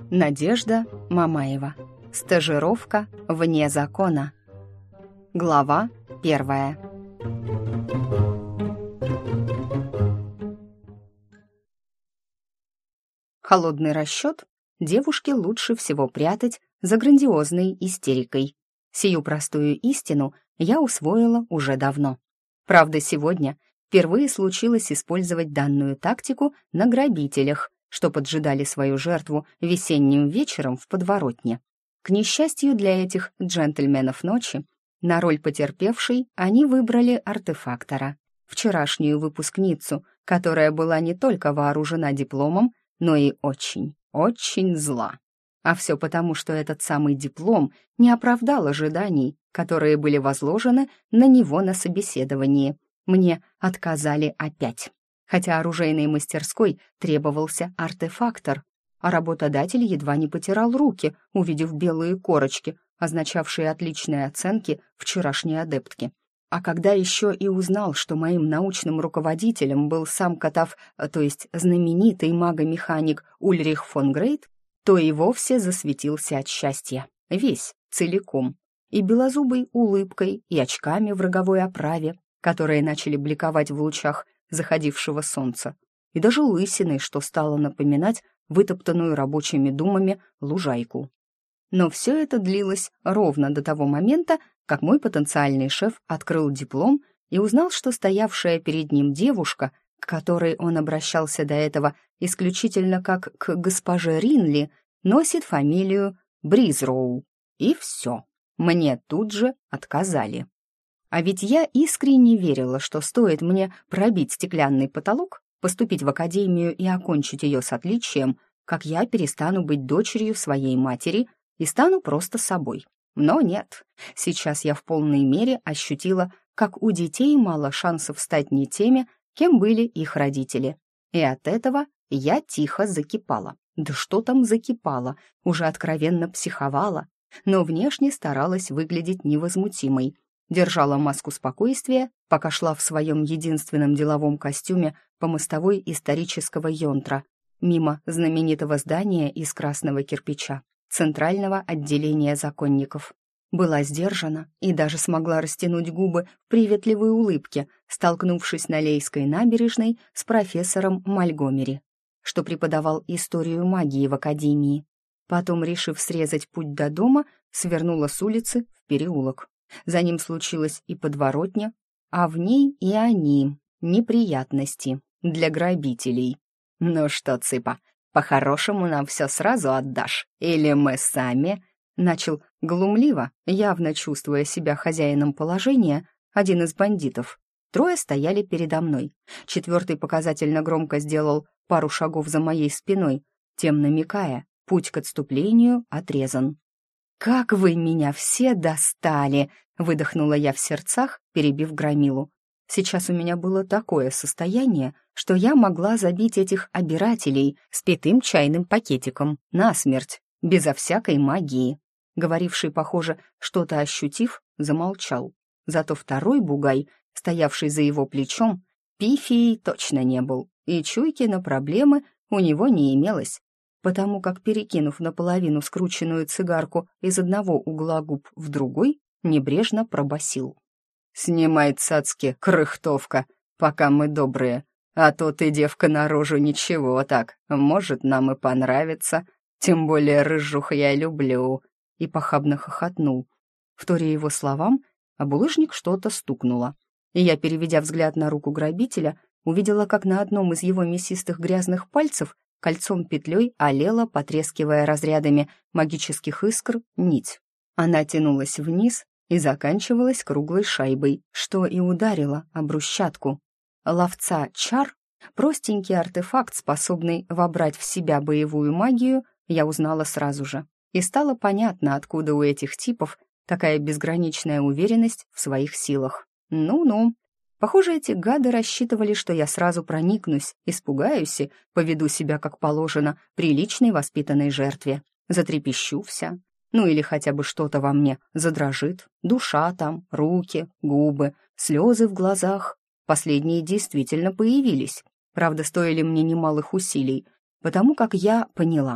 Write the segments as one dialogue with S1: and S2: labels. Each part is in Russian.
S1: Надежда Мамаева. Стажировка вне закона. Глава 1. Холодный расчет девушке лучше всего прятать за грандиозной истерикой. Сию простую истину я усвоила уже давно. Правда, сегодня впервые случилось использовать данную тактику на грабителях, что поджидали свою жертву весенним вечером в подворотне. К несчастью для этих джентльменов ночи, на роль потерпевшей они выбрали артефактора, вчерашнюю выпускницу, которая была не только вооружена дипломом, но и очень, очень зла. А все потому, что этот самый диплом не оправдал ожиданий, которые были возложены на него на собеседовании. Мне отказали опять. Хотя оружейной мастерской требовался артефактор, а работодатель едва не потирал руки, увидев белые корочки, означавшие отличные оценки вчерашней адептки. А когда еще и узнал, что моим научным руководителем был сам Катав, то есть знаменитый магомеханик Ульрих фон Грейт, то и вовсе засветился от счастья, весь, целиком, и белозубой улыбкой, и очками в роговой оправе, которые начали бликовать в лучах заходившего солнца, и даже лысиной, что стало напоминать вытоптанную рабочими думами лужайку. Но все это длилось ровно до того момента, как мой потенциальный шеф открыл диплом и узнал, что стоявшая перед ним девушка, к которой он обращался до этого исключительно как к госпоже Ринли, носит фамилию Бризроу. И все. Мне тут же отказали. А ведь я искренне верила, что стоит мне пробить стеклянный потолок, поступить в академию и окончить ее с отличием, как я перестану быть дочерью своей матери и стану просто собой. Но нет, сейчас я в полной мере ощутила, как у детей мало шансов стать не теми, кем были их родители. И от этого я тихо закипала. Да что там закипала, уже откровенно психовала, но внешне старалась выглядеть невозмутимой. Держала маску спокойствия, пока шла в своем единственном деловом костюме по мостовой исторического Йонтра, мимо знаменитого здания из красного кирпича, центрального отделения законников. Была сдержана и даже смогла растянуть губы в приветливой улыбке, столкнувшись на Лейской набережной с профессором Мальгомери, что преподавал историю магии в академии. Потом, решив срезать путь до дома, свернула с улицы в переулок. За ним случилась и подворотня, а в ней и они, неприятности для грабителей. «Ну что, цыпа, по-хорошему нам все сразу отдашь? Или мы сами?» Начал глумливо, явно чувствуя себя хозяином положения, один из бандитов. Трое стояли передо мной. Четвертый показательно громко сделал пару шагов за моей спиной, тем намекая, путь к отступлению отрезан. «Как вы меня все достали!» — выдохнула я в сердцах, перебив громилу. Сейчас у меня было такое состояние, что я могла забить этих обирателей спитым чайным пакетиком насмерть, безо всякой магии. Говоривший, похоже, что-то ощутив, замолчал. Зато второй бугай, стоявший за его плечом, пифией точно не был, и чуйки на проблемы у него не имелось, потому как, перекинув наполовину скрученную цигарку из одного угла губ в другой, небрежно пробасил: «Снимай цацки, крыхтовка, пока мы добрые, а то ты, девка, на рожу ничего так, может, нам и понравится, тем более рыжух я люблю», и похабно хохотнул. Вторя его словам, об булыжник что-то стукнуло, и я, переведя взгляд на руку грабителя, увидела, как на одном из его мясистых грязных пальцев кольцом-петлей олела, потрескивая разрядами магических искр, нить. Она тянулась вниз и заканчивалась круглой шайбой, что и ударило об брусчатку. Ловца чар, простенький артефакт, способный вобрать в себя боевую магию, я узнала сразу же. И стало понятно, откуда у этих типов такая безграничная уверенность в своих силах. Ну-ну. Похоже, эти гады рассчитывали, что я сразу проникнусь, испугаюсь и поведу себя, как положено, приличной воспитанной жертве. Затрепещу вся. Ну или хотя бы что-то во мне задрожит. Душа там, руки, губы, слезы в глазах. Последние действительно появились. Правда, стоили мне немалых усилий, потому как я поняла.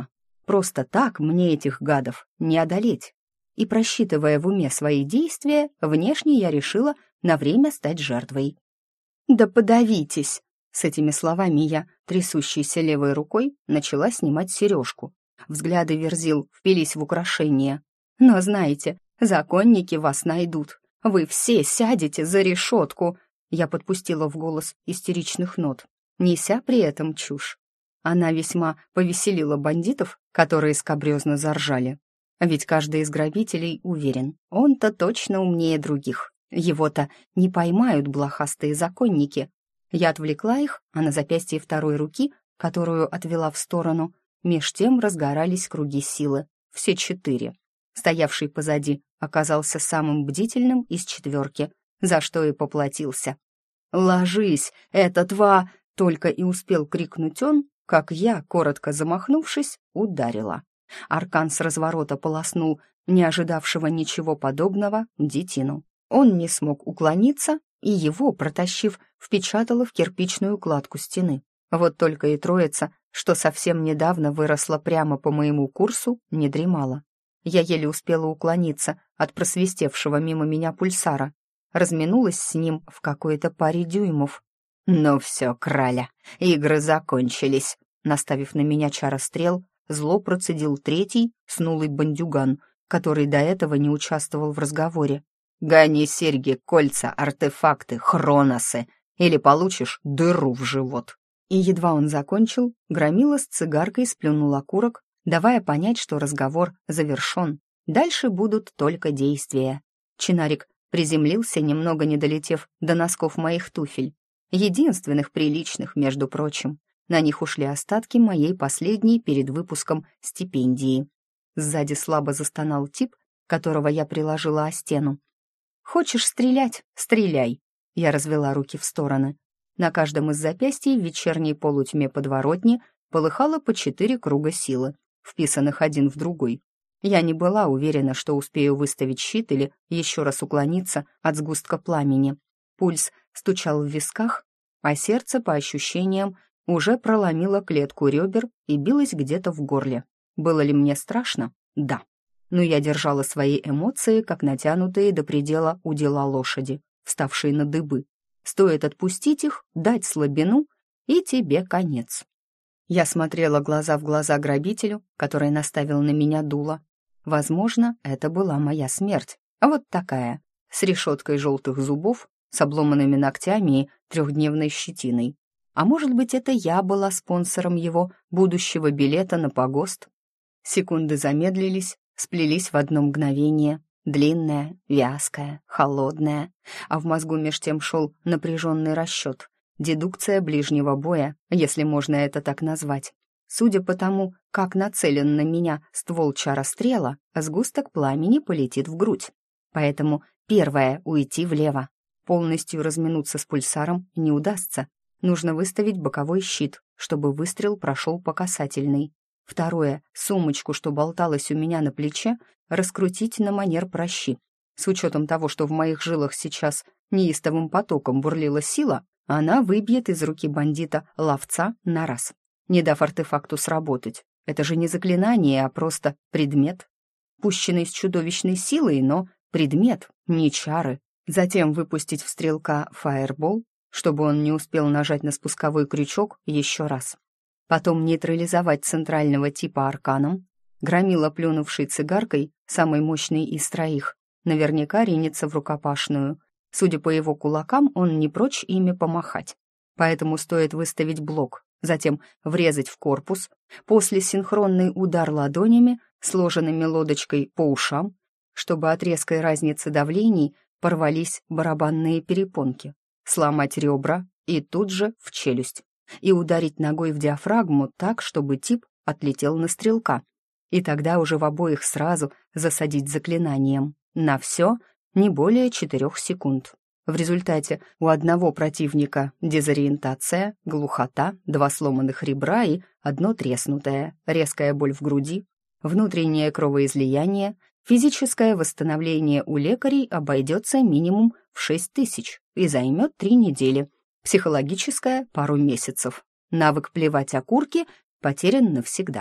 S1: Просто так мне этих гадов не одолеть. И, просчитывая в уме свои действия, внешне я решила на время стать жертвой. «Да подавитесь!» С этими словами я, трясущейся левой рукой, начала снимать сережку. Взгляды Верзил впились в украшение. «Но знаете, законники вас найдут. Вы все сядете за решетку!» Я подпустила в голос истеричных нот, неся при этом чушь. Она весьма повеселила бандитов, которые скабрезно заржали. Ведь каждый из грабителей уверен, он-то точно умнее других. Его-то не поймают блохастые законники. Я отвлекла их, а на запястье второй руки, которую отвела в сторону, меж тем разгорались круги силы. Все 4. Стоявший позади оказался самым бдительным из 4, за что и поплатился. «Ложись, это два!» — только и успел крикнуть он, как я, коротко замахнувшись, ударила. Аркан с разворота полоснул не ожидавшего ничего подобного детину. Он не смог уклониться, и его, протащив, впечатало в кирпичную кладку стены. Вот только и троица, что совсем недавно выросла прямо по моему курсу, не дремала. Я еле успела уклониться от просвистевшего мимо меня пульсара, разминулась с ним в какой-то паре дюймов. «Ну все, краля, игры закончились», наставив на меня чарострел, зло процедил третий, снулый бандюган, который до этого не участвовал в разговоре. «Гони серьги, кольца, артефакты, хроносы, или получишь дыру в живот». И едва он закончил, громила с цигаркой сплюнул окурок, давая понять, что разговор завершен. Дальше будут только действия. Чинарик приземлился, немного не долетев до носков моих туфель. Единственных приличных, между прочим. На них ушли остатки моей последней перед выпуском стипендии. Сзади слабо застонал тип, которого я приложила о стену. «Хочешь стрелять? Стреляй!» Я развела руки в стороны. На каждом из запястий в вечерней полутьме подворотни полыхало по 4 круга силы, вписанных один в другой. Я не была уверена, что успею выставить щит или еще раз уклониться от сгустка пламени. Пульс стучал в висках, а сердце, по ощущениям, уже проломило клетку ребер и билось где-то в горле. Было ли мне страшно? Да. Но я держала свои эмоции, как натянутые до предела удила лошади, вставшие на дыбы. Стоит отпустить их, дать слабину, и тебе конец. Я смотрела глаза в глаза грабителю, который наставил на меня дуло. Возможно, это была моя смерть. Вот такая, с решеткой желтых зубов, с обломанными ногтями и 3-дневной щетиной. А может быть, это я была спонсором его будущего билета на погост? Секунды замедлились, сплелись в одно мгновение. Длинная, вязкая, холодная. А в мозгу меж тем шел напряженный расчет. Дедукция ближнего боя, если можно это так назвать. Судя по тому, как нацелен на меня ствол чарострела, сгусток пламени полетит в грудь. Поэтому первое — уйти влево. Полностью разминуться с пульсаром не удастся. Нужно выставить боковой щит, чтобы выстрел прошел по касательной. Второе — сумочку, что болталась у меня на плече, раскрутить на манер пращи. С учетом того, что в моих жилах сейчас неистовым потоком бурлила сила, она выбьет из руки бандита ловца на раз, не дав артефакту сработать. Это же не заклинание, а просто предмет. Пущенный с чудовищной силой, но предмет, не чары. Затем выпустить в стрелка фаербол, чтобы он не успел нажать на спусковой крючок еще раз. Потом нейтрализовать центрального типа арканом. Громила, плюнувший цигаркой, самой мощной из 3, наверняка ринется в рукопашную. Судя по его кулакам, он не прочь ими помахать. Поэтому стоит выставить блок, затем врезать в корпус, после синхронный удар ладонями, сложенными лодочкой по ушам, чтобы от резкой разницы давлений порвались барабанные перепонки, сломать ребра и тут же в челюсть, и ударить ногой в диафрагму так, чтобы тип отлетел на стрелка, и тогда уже в обоих сразу засадить заклинанием. На все не более 4 секунд. В результате у одного противника дезориентация, глухота, 2 сломанных ребра и 1 треснутое, резкая боль в груди, внутреннее кровоизлияние, физическое восстановление у лекарей обойдется минимум в 6000 и займет 3 недели, психологическое — пару месяцев. Навык плевать окурки потерян навсегда.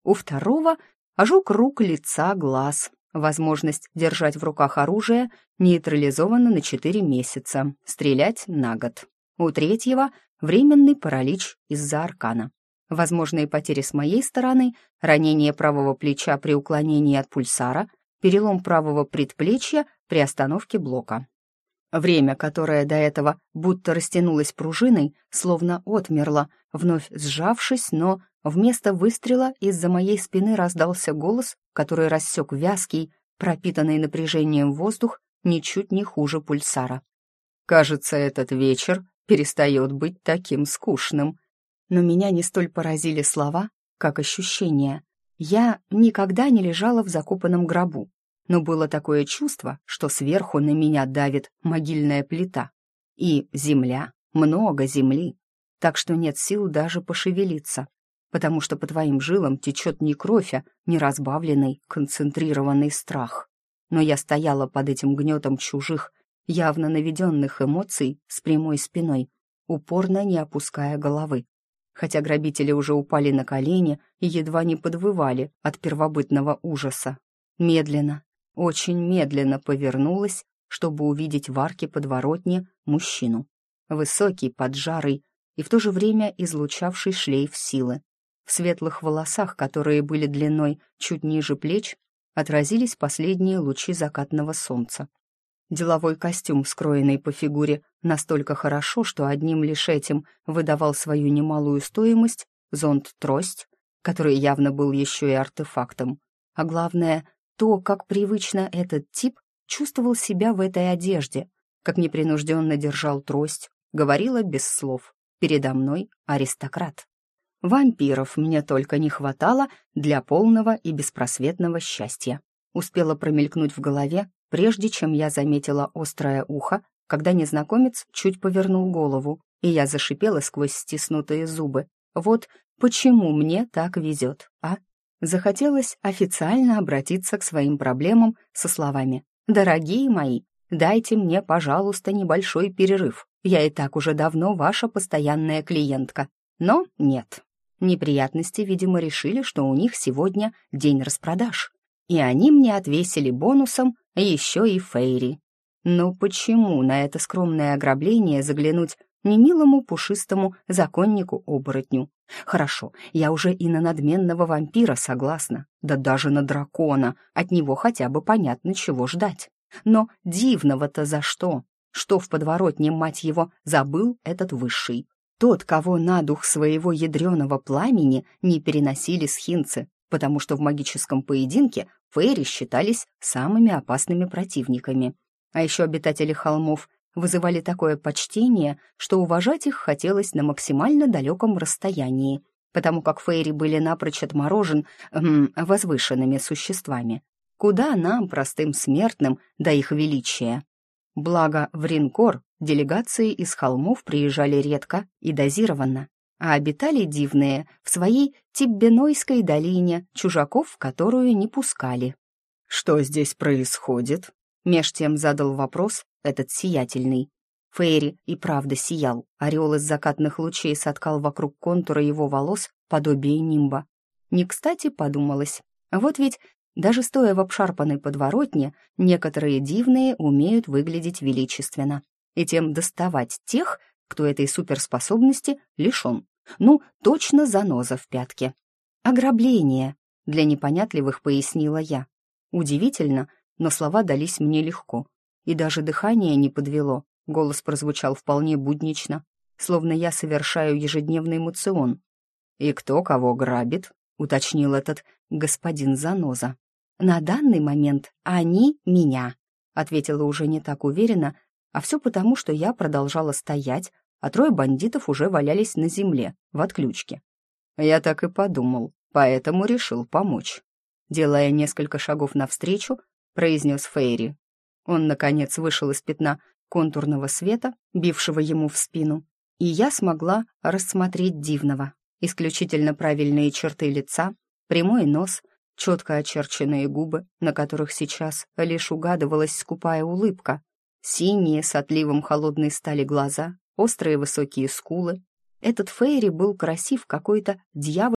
S1: У второго — ожог рук, лица, глаз. Возможность держать в руках оружие нейтрализована на 4 месяца, стрелять на год. У третьего — временный паралич из-за аркана. Возможные потери с моей стороны — ранение правого плеча при уклонении от пульсара, перелом правого предплечья при остановке блока. Время, которое до этого будто растянулось пружиной, словно отмерло, вновь сжавшись, но вместо выстрела из-за моей спины раздался голос, который рассек вязкий, пропитанный напряжением воздух, ничуть не хуже пульсара. «Кажется, этот вечер перестает быть таким скучным». Но меня не столь поразили слова, как ощущения. Я никогда не лежала в закопанном гробу, но было такое чувство, что сверху на меня давит могильная плита. И земля, много земли, так что нет сил даже пошевелиться, потому что по твоим жилам течет не кровь, а неразбавленный, концентрированный страх. Но я стояла под этим гнетом чужих, явно наведенных эмоций с прямой спиной, упорно не опуская головы. Хотя грабители уже упали на колени и едва не подвывали от первобытного ужаса. Медленно, очень медленно повернулась, чтобы увидеть в арке подворотни мужчину. Высокий, поджарый и в то же время излучавший шлейф силы. В светлых волосах, которые были длиной чуть ниже плеч, отразились последние лучи закатного солнца. Деловой костюм, скроенный по фигуре настолько хорошо, что одним лишь этим выдавал свою немалую стоимость, зонт-трость, который явно был еще и артефактом. А главное, то, как привычно этот тип чувствовал себя в этой одежде, как непринужденно держал трость, говорила без слов. Передо мной аристократ. Вампиров мне только не хватало для полного и беспросветного счастья. Успела промелькнуть в голове, прежде чем я заметила острое ухо, когда незнакомец чуть повернул голову, и я зашипела сквозь стиснутые зубы. Вот почему мне так везет, а? Захотелось официально обратиться к своим проблемам со словами: «Дорогие мои, дайте мне, пожалуйста, небольшой перерыв. Я и так уже давно ваша постоянная клиентка». Но нет. Неприятности, видимо, решили, что у них сегодня день распродаж. И они мне отвесили бонусом еще и фейри. Но почему на это скромное ограбление заглянуть немилому пушистому законнику-оборотню? Хорошо, я уже и на надменного вампира согласна, да даже на дракона, от него хотя бы понятно, чего ждать. Но дивного-то за что? Что в подворотне, мать его, забыл этот высший? Тот, кого на дух своего ядреного пламени не переносили схинцы, потому что в магическом поединке фейри считались самыми опасными противниками. А еще обитатели холмов вызывали такое почтение, что уважать их хотелось на максимально далеком расстоянии, потому как фейри были напрочь отморожен возвышенными существами. Куда нам, простым смертным, до их величия? Благо, в Ринкор делегации из холмов приезжали редко и дозированно, а обитали дивные в своей Тиббенойской долине, чужаков в которую не пускали. «Что здесь происходит?» Меж тем задал вопрос этот сиятельный. Фейри и правда сиял, орел из закатных лучей соткал вокруг контура его волос подобие нимба. Не кстати подумалось, вот ведь даже стоя в обшарпанной подворотне, некоторые дивные умеют выглядеть величественно и тем доставать тех, кто этой суперспособности лишен. Ну, точно заноза в пятке. «Ограбление», — для непонятливых пояснила я. Удивительно, но слова дались мне легко. И даже дыхание не подвело, голос прозвучал вполне буднично, словно я совершаю ежедневный моцион. «И кто кого грабит?» — уточнил этот господин заноза. «На данный момент они меня», — ответила уже не так уверенно, а все потому, что я продолжала стоять, а трое бандитов уже валялись на земле, в отключке. «Я так и подумал, поэтому решил помочь», — делая несколько шагов навстречу, произнес Фейри. Он, наконец, вышел из пятна контурного света, бившего ему в спину, и я смогла рассмотреть дивного. Исключительно правильные черты лица, прямой нос, четко очерченные губы, на которых сейчас лишь угадывалась скупая улыбка, синие с отливом холодной стали глаза, острые высокие скулы. Этот Фейри был красив какой-то дьявол.